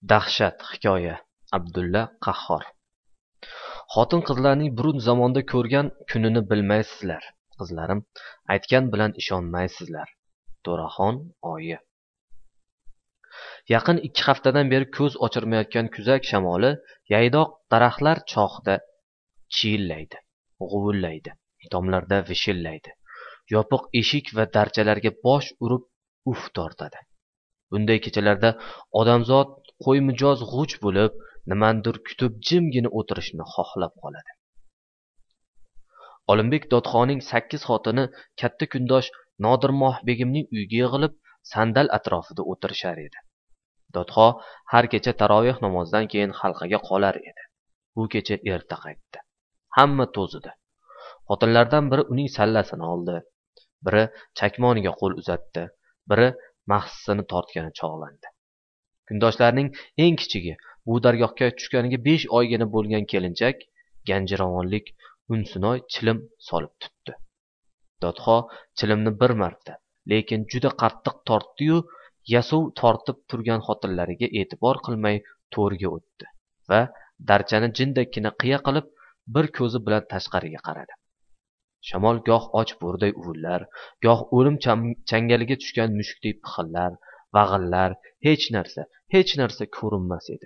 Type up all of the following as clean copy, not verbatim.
Dahshat hikoya. Abdulla Qahhor. Xotin-qizlarning burun zamonda ko'rgan kunini bilmaysizlar. Qizlarim, aytgan bilan ishonmaysizlar. To'raxon oyi. Yaqin 2 haftadan beri ko'z ochirmayotgan kuzak shamoli yaydoq daraxtlar chohida chiyillaydi, g'uvillaydi, tomlarda vishillaydi. Yopiq eshik va darchalarga bosh urib uf tortadi. Bunday kechalarda odamzod qo'ymijoz g'uj bo'lib, nimandir kutib jimgina o'tirishni xohlab qoladi. Olimbek Dodxoning 8 xotini katta kundosh Nodirmoh begimning uyiga yig'ilib, sandal atrofida o'tirishar edi. Dodxo har kecha taroveh namozidan keyin halqaga qolar edi. Bu kecha erta qaytdi. Hamma to'zidi. Xotinlardan biri uning sallasini oldi, biri chakmoniga qo'l uzatdi, biri mahsisini tortgani chog'landi. Kundoshlarning eng kichigi, bu dargohga tushganiga 5 oygina bo'lgan kelinchak ganjiravonlik unsinoy chilim solib tutdi. Dodxo chilimni bir marta, lekin juda qattiq tortdi-yu, yasov tortib turgan xotinlariga e'tibor qilmay to'rga o'tdi va darchani jindakkina qiya qilib bir ko'zi bilan tashqariga qaradi. Shamol goh och bo'rday uvillar, goh o'lim changaliga tushgan mushukdek pixillar, vag'illar, hech narsa ko'rinmas edi.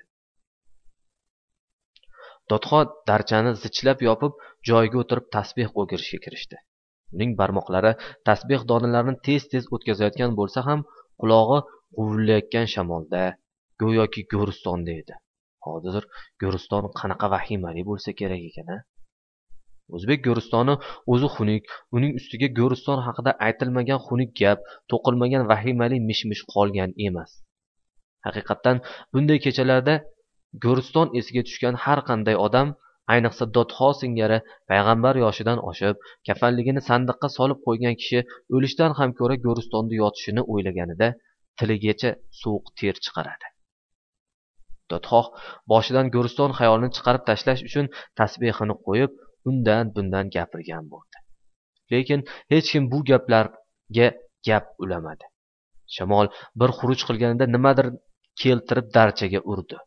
Dodxo darchani zichlab yopib, joyiga o'tirib tasbeh o'girishga kirishdi. Uning barmoqlari tasbeh donalarini tez-tez o'tkazayotgan bo'lsa ham, qulog'i g'uvillayotgan shamolda, go'yoki Go'ristonda edi. Hozir Go'riston qanaqa vahimali bo'lsa kerak ekan-a? O'zbek Go'ristoni o'zi xunuk, uning ustiga Go'riston haqida aytilmagan xunuk gap, to'qilmagan vahimali mish-mish qolgan emas. Haqiqatan bunday kechalarda Go'riston esiga tushgan har qanday odam, ayniqsa Dodxo singari payg'ambar yoshidan oshib, kafanligini sandiqqa solib qo'ygan kishi o'lishdan ham ko'ra Go'ristonda yotishini o'ylaganida tiligacha sovuq ter chiqaradi. Dodxo boshidan Go'riston xayolini chiqarib tashlash uchun tasbehini qo'yib, undan bundan gapirgan bo'ldi. Lekin hech kim bu gaplarga gap ulamadi. Shamol bir xuruj qilganida nimadir keltirib darchaga urdi.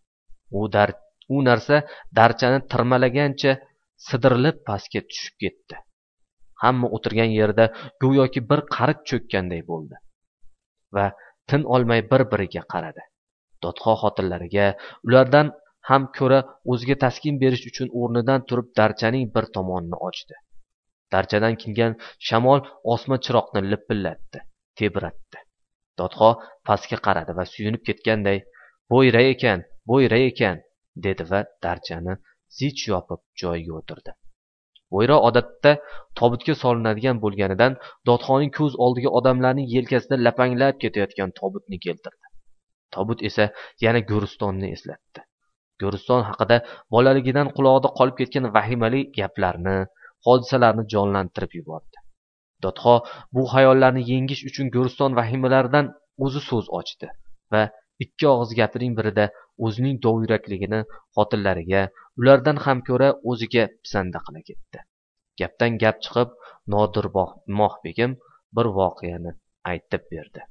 U narsa darchani tirmalagancha sidirilib pastga tushib ketdi. Hamma o'tirgan yerda go'yoki bir qarit cho'kkanday bo'ldi va tin olmay bir-biriga qaradi. Dodxo xotinlariga, ulardan ham ko'ra o'ziga taskin berish uchun o'rnidan turib darchaning bir tomonini ochdi. Darchadan kelgan shamol osma chiroqni lipillatdi, tebratdi. Dodxo pastga qaradi va suyunib ketganday, bo'yra ekan, dedi va darchani zich yopib joyiga o'tirdi. Bo'yra odatda tobutga solinadigan bo'lganidan Dodxoning ko'z oldiga odamlarning yelkasida lapanglab ketayotgan tobutni keltirdi. Tobut esa yana Go'ristonni eslatdi. Go'riston haqida bolaligidan qulog'ida qolib ketgan vahimali gaplarni, hodisalarni jonlantirib yubordi. Dodxo bu xayollarni yengish uchun Go'riston vahimalaridan o'zi so'z ochdi va 2 og'iz gapining birida o'zining dovyurakligini xotinlariga, ulardan ham ko'ra o'ziga pisanda qila ketdi. Gapdan gap chiqib, Nodirmoh begim bir voqeani aytib berdi.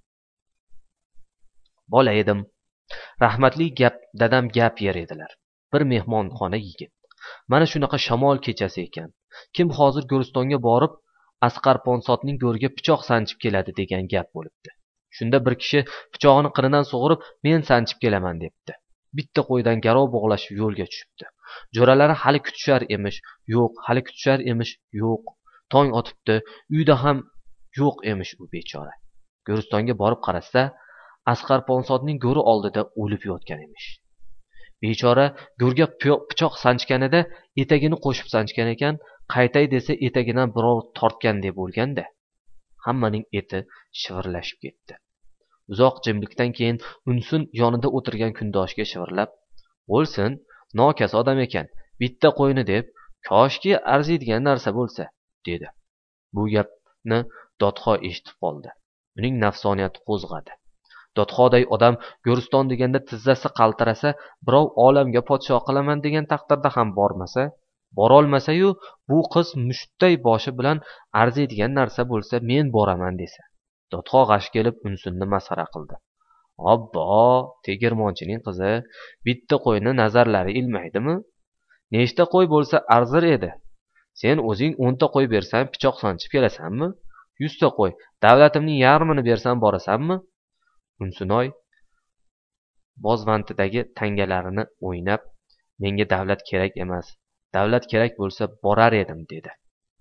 Bola edim. Rahmatli dadam gap yer edilar. Bir mehmonxona yigit. Mana shunaqa shamol kechasi ekan. Kim hozir Go'ristonga borib, Asqar Ponsodning go'riga pichoq sanchib keladi degan gap bo'libdi. Shunda bir kishi pichog'ini qinidan sug'urib, men sanchib kelaman debdi. Bitta qo'ydan garov bog'lashib yo'lga tushibdi. Jo'ralari hali kutishar emish, yo'q. Tong otibdi, uyda ham yo'q emish u bechora. Go'ristonga borib qarasa, Asqar Ponsodning go'ri oldida o'lib yotgan emish. Bechora go'rga pichoq sanchganida etagini qo'shib sanchgan ekan, qaytay desa etagidan birov tortgandek bo'lganda, hammaning eti shivirlashib ketdi. Uzoq jimlikdan keyin Unsun yonida o'tirgan kundoshga shivirlab, "O'lsin, nokas odam ekan, bitta qo'yni deb, koshki arziydigan narsa bo'lsa", dedi. Bu gapni Dodxo eshitib qoldi. Uning nafsoniyati qo'zg'adi. Dodxoday odam Go'riston deganda tizzasi qaltirasa, birov olamga podsho qilaman degan taqdirda ham borolmasa-yu, bu qiz mushtday boshi bilan arziydigan narsa bo'lsa, men boraman desa. Dodxo g'ash kelib Unsunni masxara qildi. Obbo, tegirmonchining qizi, bitta qo'yni nazarlari ilmaydimi? Nechta qo'y bo'lsa arzir edi. Sen o'zing 10 ta qo'y bersang pichoq sanchib kelasanmi? 100 ta qo'y, davlatimning yarmini bersam borasanmi? Unsunoy bozvantidagi tangalarini o'ynab, menga davlat kerak emas. Davlat kerak bo'lsa borar edim, dedi.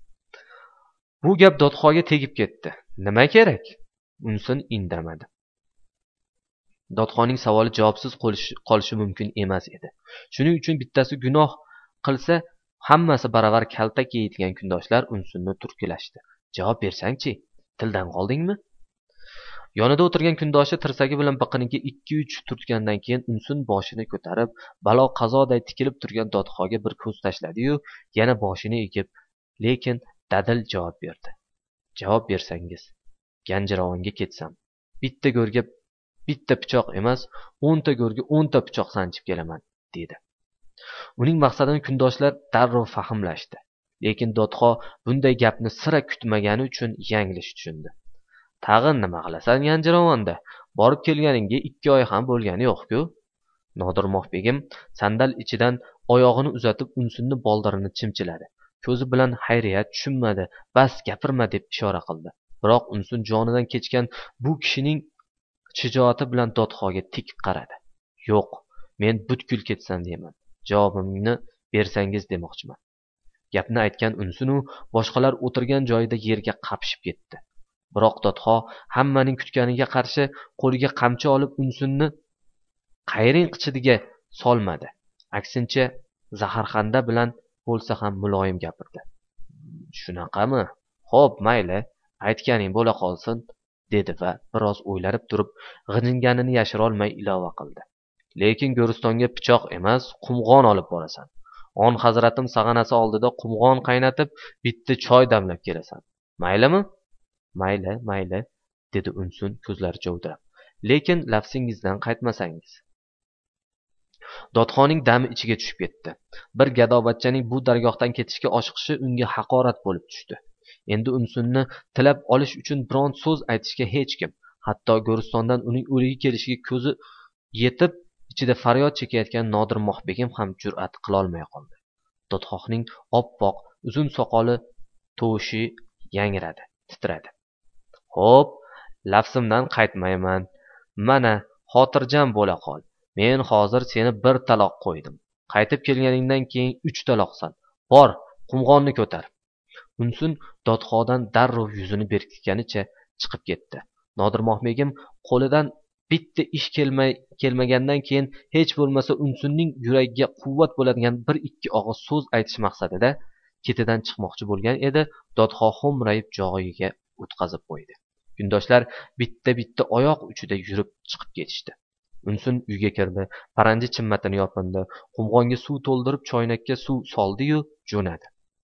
Bu gap Dodxoga tegib ketdi. Nima kerak? Unsin indamadi. Dodxoning savoli javobsiz qolishi mumkin emas edi. Shuning uchun bittasi gunoh qilsa, hammasi baravar kaltak yeydigan kundoshlar Unsunni turkilashdi. Javob bersang-chi, tildan qoldingmi? Yonida o'tirgan kundoshi tirsagi bilan biqiniga 2-3 turtgandan keyin Unsun boshini ko'tarib, balo qazoday tikilib turgan Dodxoga bir ko'z tashladi-yu, yana boshini egib, lekin dadil javob berdi. Javob bersangiz, Ganjiravonga ketsam, bitta go'rga bitta pichoq emas, 10 ta go'rga 10 ta pichoq sanchib kelaman, dedi. Uning maqsadini kundoshlar darrov fahmlashdi. Lekin Dodxo bunday gapni sira kutmagani uchun yanglish tushundi. Tag'in nima qilasan Ganjiravonda? Borib kelganingga 2 oy ham bo'lgani yo'q-ku. Nodirmoq begim sandal ichidan oyog'ini uzatib Unsunni boldirini chimchiladi. Ko'zi bilan hayriyat tushunmadi, bas gapirma deb ishora qildi. Biroq Unsun jonidan kechgan bu kishining shijoati bilan Dodxoga tik qaradi. Yo'q, men butkul ketsam deyman. Javobimni bersangiz demoqchiman. Gapni aytgan Unsunu boshqalar o'tirgan joyida yerga qapishib ketdi. Biroq Dodxo hammaning kutganiga qarshi qo'liga qamchi olib Unsunni qayring qichidiga solmadi. Aksincha zaharxanda bilan bo'lsa ham muloyim gapirdi. Shunaqami? Xo'p, mayli, aytganing bo'la qolsin, dedi va biroz o'ylanib turib, g'ijinganini yashira olmay ilova qildi. Lekin Go'ristonga pichoq emas, qumg'on olib borasan. On hazratim sag'anasi oldida qumg'on qaynatib, bitta choy damlab kelasan. Maylimi? Mayli, dedi Unsun ko'zlari jovdirab. Lekin lafsingizdan qaytmasangiz. Dodxoning dami ichiga tushib ketdi. Bir gadobatchaning bu dargohdan ketishga oshiqishi unga haqorat bo'lib tushdi. Endi Unsunni tilab olish uchun biron so'z aytishga hech kim, hatto Go'ristondan uning o'ligi kelishiga ko'zi yetib ichida faryod chekayotgan Nodirmoq begim ham jur'at qilolmay qoldi. Dodxoning oppoq uzun soqoli tovushi yangradi, titradi. Xo'p, lafsimdan qaytmayman. Mana, xotirjam bo'la qol. Men hozir seni bir taloq qo'ydim. Qaytib kelganingdan keyin 3 taloqsan. Bor, qumg'onni ko'tar. Unsun Dodxodan darrov yuzini berkitganicha chiqib ketdi. Nodirmoq begim qo'lidan bitta ish kelmagandan keyin hech bo'lmasa Unsunning yuragiga quvvat bo'ladigan 1-2 og'iz so'z aytish maqsadida ketidan chiqmoqchi bo'lgan edi. Dodxo xo'mrayib joyiga o'tkazib qo'ydi. Kundoshlar bitta oyoq uchida yurib chiqib ketishdi. Unsun uyga kirdi, paranji chimmatini yopindi, qumg'onga suv to'ldirib choynakka suv soldi-yu jo'nadi.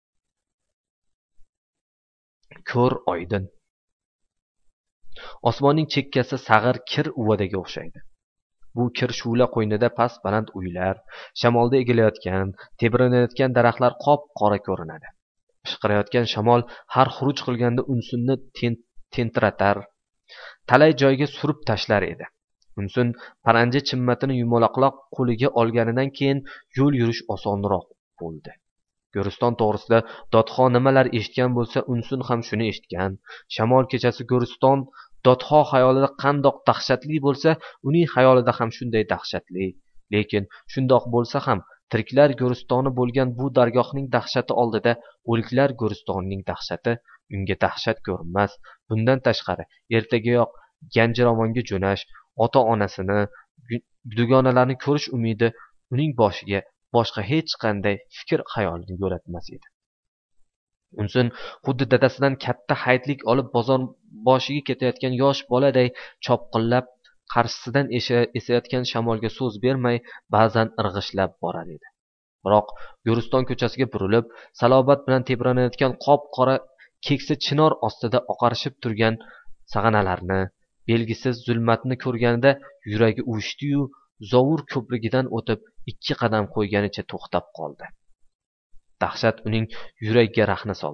Ko'r oydin. Osmonning chekkasi sag'ir kir uvadaga o'xshaydi. Bu kir shu'la qo'ynida past baland uylar, shamolda egilayotgan, tebranayotgan daraxtlar qop-qora ko'rinadi. Pishqirayotgan shamol har xuruj qilganda Unsunni tentiratar, talay joyga surib tashlar edi. Unsun paranji chimmatini yumaloqlab qo'liga olganidan keyin yo'l yurish osonroq bo'ldi. Go'riston to'g'risida Dodxo nimalar eshitgan bo'lsa, Unsun ham shuni eshitgan. Shamol kechasi Go'riston Dodxo xayolida qandoq dahshatli bo'lsa, uning xayolida ham shunday dahshatli. Lekin shundoq bo'lsa ham tiriklar Go'ristoni bo'lgan bu dargohning dahshati oldida o'liklar Go'ristonining dahshati unga dahshat ko'rinmas. Bundan tashqari, ertagayoq Ganjiravonga jo'nash, ota-onasini, dugonalarni ko'rish umidi uning boshiga boshqa hech qanday fikr xayolni yo'latmas edi. Unsun xuddi dadasidan katta hayitlik olib bozor boshiga ketayotgan yosh boladay chopqillab qarshisidan esayotgan shamolga so'z bermay ba'zan irg'ishlab borar edi. Biroq Go'riston ko'chasiga burilib, salobat bilan tebranayotgan qop-qora keksa chinor ostida oqarishib turgan sag'analarni, belgisiz zulmatni ko'rganida yuragi uvushdi-yu, zovur ko'prigidan o'tib 2 qadam qo'yganicha to'xtab qoldi. Dahshat uning yuragiga rahna soldi.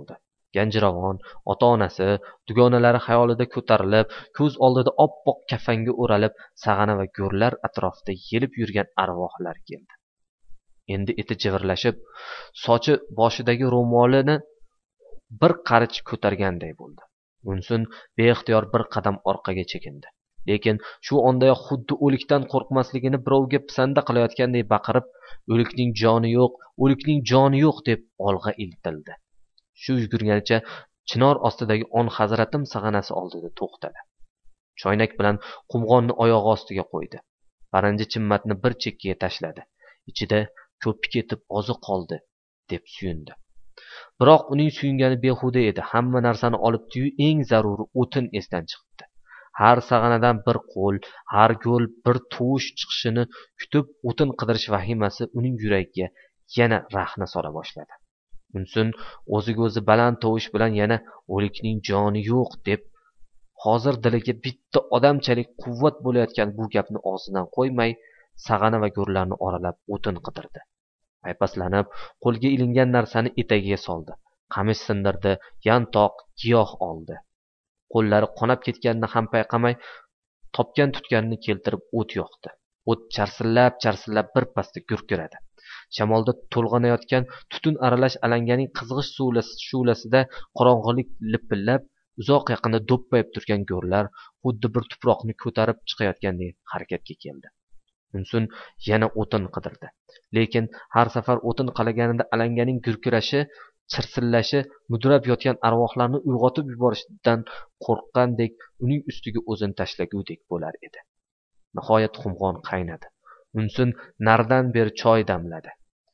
Ganjiravon, ota-onasi, dugonalari xayolida ko'tarilib, ko'z oldida oppoq kafanga o'ralib, sag'ana va go'rlar atrofida yelib yurgan arvohlar keldi. Endi eti jivirlashib, sochi boshidagi ro'molini bir qarich ko'targanday bo'ldi. Munsun beixtiyor bir qadam orqaga chekindi. Lekin shu ondayoq xuddi o'likdan qo'rqmasligini birovga pisanda qilayotganday baqirib, o'likning joni yo'q, o'likning joni yo'q deb olg'a intildi. Shu yugurganicha chinor ostidagi on hazratim sag'anasi oldida to'xtadi. Choynak bilan qumg'onni oyog'i ostiga qo'ydi. Paranji chimmatni bir chekkaga tashladi. Ichida ko'pi ketib ozi qoldi deb suyundi. Biroq uning suyungani behuda edi. Hamma narsani olibdi-yu, eng zaruri o'tin esdan chiqibdi. Har sag'anadan bir qo'l, har go'l bir tovush chiqishini kutib o'tin qidirish vahimasi uning yuragiga yana rahna sola boshladi. Munsun o'ziga o'zi baland tovush bilan yana o'likning joni yo'q deb hozir diliga bitta odamchalik quvvat bo'layotgan bu gapni og'zidan qo'ymay, sag'ana va go'rlarni oralab o'tin qidirdi. Paypaslanib, qo'lga ilingan narsani etagiga soldi. Qamish sindirdi, yantoq, giyoh oldi. Qo'llari qonab ketganini ham payqamay, topgan tutganini keltirib o't yoqdi. O't charsillab bir pasda gurkiradi. Shamolda to'lg'anayotgan tutun aralash alanganing qizg'ish shu'lasida qorong'ilik lipillab, uzoq yaqinda do'ppayib turgan go'rlar xuddi bir tuproqni ko'tarib chiqayotgandek harakatga keldi. Munsun yana o'tin qidirdi. Lekin har safar o'tin qalaganida alanganing gurkirashi, chirsillashi mudrab yotgan arvohlarni uyg'otib yuborishidan qo'rqqandek uning ustiga o'zini tashlagudek bo'lar edi. Nihoyat qumg'on qaynadi. Munsun naridan beri choy damladi.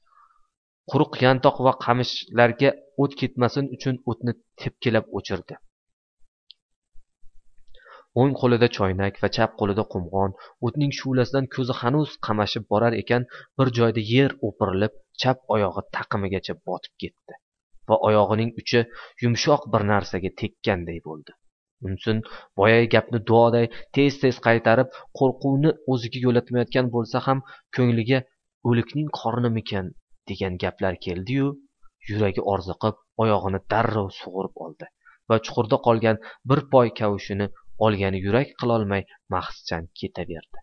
Quruq yantoq va qamishlarga o't ketmasin uchun o'tni tepkilab o'chirdi. o'ng qo'lida choynak va chap qo'lida qumg'on, o'tning shu'lasidan ko'zi hanuz qamashib borar ekan, bir joyda yer o'pirilib, chap oyog'i taqimigacha botib ketdi va oyog'ining uchi yumshoq bir narsaga tekkanday bo'ldi. Munsun boyagi gapni duoday tez-tez qaytarib, qo'rquvni o'ziga yo'latmayotgan bo'lsa ham, ko'ngliga o'likning qornimikan degan gaplar keldi-yu, yuragi orziqib, oyog'ini darrov sug'urib oldi va chuqurda qolgan bir poy kavushini olgani yurak qilolmay mahzchan ketaverdi.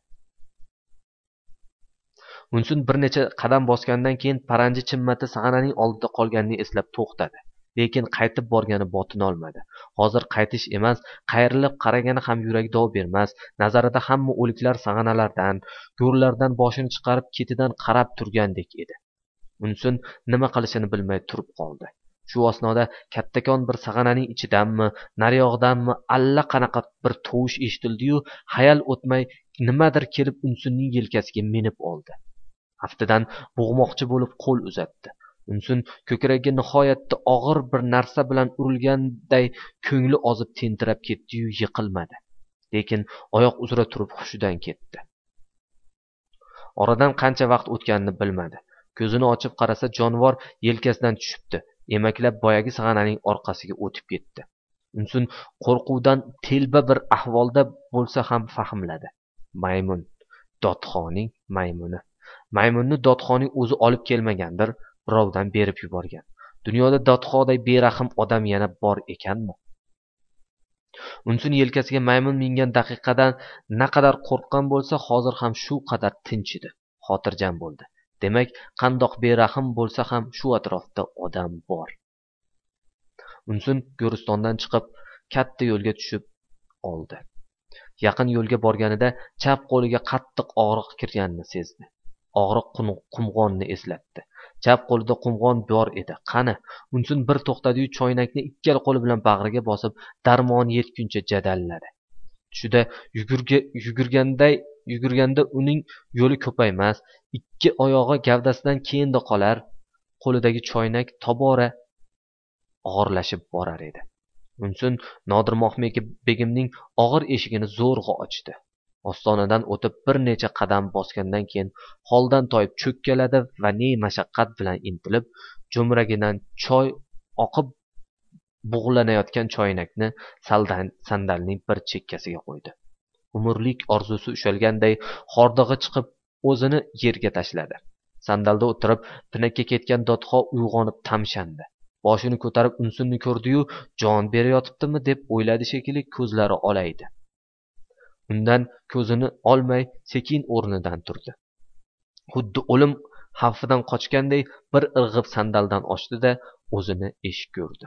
Munsun bir necha qadam bosgandan keyin paranji chimmati sag'ananing oldida qolganini eslab to'xtadi. Lekin qaytib borgani botinolmadi. Hozir qaytish emas, qayrilib qaragani ham yuragi dov bermas. Nazarida hamma o'liklar sag'analardan, go'rlardan boshini chiqarib ketidan qarab turgandek edi. Munsun nima qilishini bilmay turib qoldi. Shu asnoda kattakon bir sag'ananing ichidanmi, nariyog'danmi allaqanaqa bir tovush eshitildi-yu, hayal o'tmay nimadir kelib Unsunning yelkasiga minib oldi. Aftidan bo'g'moqchi bo'lib qo'l uzatdi. Unsun ko'kragiga nihoyatda og'ir bir narsa bilan urilganday ko'ngli ozib tentirab ketdi-yu, yiqilmadi. Lekin oyoq uzra turib hushidan ketdi. Oradan qancha vaqt o'tganini bilmadi. Ko'zini ochib qarasa, jonivor yelkasidan tushibdi. Emaklab boyagi sag'ananing orqasiga o'tib ketdi. Unsun qo'rquvdan telba bir ahvolda bo'lsa ham fahmladi. Maymun, dodxoning maymuni. Maymunni dodxoning o'zi olib kelmagandir, birovdan berib yuborgan. Dunyoda dodxoday berahm odam yana bor ekanmi? Unsun yelkasiga maymun mingan daqiqadan naqadar qo'rqqan bo'lsa, hozir ham shu qadar tinch edi, xotirjam bo'ldi. Demak, qandoq berahm bo'lsa ham shu atrofda odam bor. Unsun Go'ristondan chiqib, katta yo'lga tushib oldi. Yaqin yo'lga borganida chap qo'liga qattiq og'riq kirganini sezdi. Og'riq qumg'onni eslatdi. Chap qo'lida qumg'on bor edi. Qani? Unsun bir to'xtadi-yu, choynakni ikkala qo'li bilan bag'riga bosib, darmoni yetguncha jadalladi. Tushida yugurganda uning yo'li ko'paymas, ikki oyog'i gavdasidan keyinda qolar, qo'lidagi choynak tobora og'irlashib borar edi. Unsun Nodir Begimning og'ir eshigini zo'rg'a ochdi. Ostonadan o'tib bir necha qadam bosgandan keyin holdan toyib cho'kkaladi va ne mashaqqat bilan intilib, jo'mragidan choy oqib bug'lanayotgan choynakni sandalning bir chekkasiga qo'ydi. Umrlik orzusi ushalganday hordig'i chiqib o'zini yerga tashladi. Sandalda o'tirib pinakka ketgan dodxo uyg'onib tamshandi. boshini ko'tarib unsunni ko'rdi-yu, jon berayotibdimi deb o'yladi shekilli, ko'zlari olaydi. Undan ko'zini olmay sekin o'rnidan turdi. Xuddi o'lim xavfidan qochganday bir irg'ib sandaldan oshdi-da, o'zini eshik ko'rdi.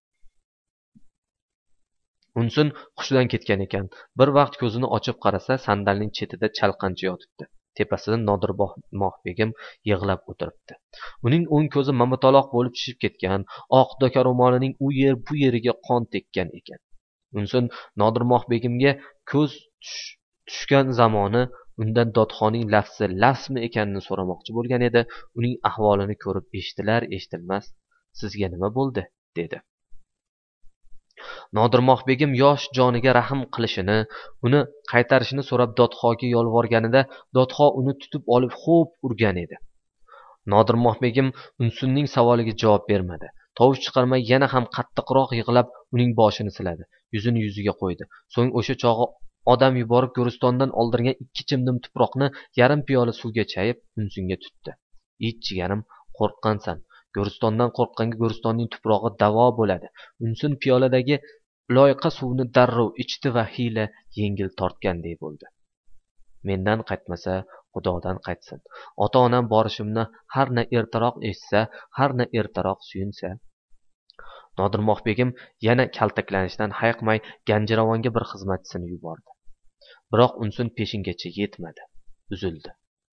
Unsun hushidan ketgan ekan. Bir vaqt ko'zini ochib qarasa, sandalning chetida chalqancha yotibdi. Tepasida Nodirmoh begim yig'lab o'tiribdi. Uning o'ng ko'zi mamataloq bo'lib shishib ketgan, oq doka ro'molining u yer bu yeriga qon tekkan ekan. Unsun Nodirmoh begimga ko'z tushgan zamoni undan Dodxoning lafzi lafzmi ekanini so'ramoqchi bo'lgan edi. Uning ahvolini ko'rib eshitilar-eshitilmas, "Sizga nima bo'ldi?" dedi. Nodirmoh begim yosh joniga rahm qilishini, uni qaytarishini so'rab Dodxoga yolvorganida, Dodxo uni tutib olib xo'p urgan edi. Nodirmoh begim Unsunning savoliga javob bermadi. Tovush chiqarmay yana ham qattiqroq yig'lab uning boshini siladi. Yuzini yuziga qo'ydi. So'ng o'sha chog'i odam yuborib Go'ristondan oldirgan 2 chimdim tuproqni yarim piyola suvga chayib Unsunga tutdi. "Ich jigarim, qo'rqqansan. Go'ristondan qo'rqqanga Go'ristonning tuprog'i davo bo'ladi." Unsun piyoladagi loyqa suvni darrov ichdi va hiyla yengil tortganday bo'ldi. "Mendan qaytmasa, Xudodan qaytsin. Ota-onam borishimni har na ertaroq eshitsa, har na ertaroq suyunsa." Nodirmoh begim yana kaltaklanishdan hayiqmay Ganjiravonga bir xizmatchisini yubordi. Biroq Unsun peshingacha yetmadi, uzildi.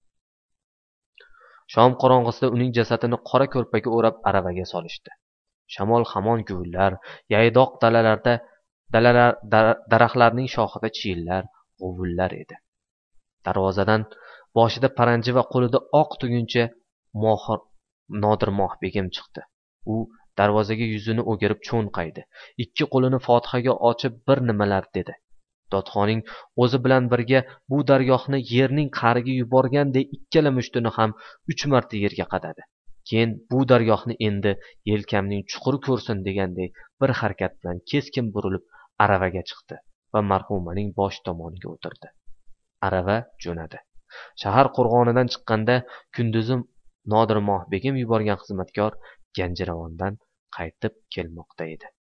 Shom qorong'isida uning jasadini qora ko'rpaga o'rab aravaga solishdi. Shamol hamon guvillar, yaydoq daraxtlarning shoxida chiyillar, g'uvullar edi. Darvozadan boshida paranji va qo'lida oq tuguncha mohir Nodirmoh begim chiqdi. U darvozaga yuzini o'girib cho'nqaydi. 2 qo'lini fotihaga ochib bir nimalar dedi. Dodxoning o'zi bilan birga bu dargohni yerning qa'riga yuborganday ikkala mushtini ham 3 marta yerga qadadi. Keyin bu dargohni endi yelkamning chuquri ko'rsin deganday bir harakat bilan keskin burilib aravaga chiqdi va marhumaning bosh tomoniga o'tirdi. Arava jo'nadi. Shahar qo'rg'onidan chiqqanda kunduzi Nodirmoh begim yuborgan xizmatkor Ganjiravondan qaytib kelmoqda edi.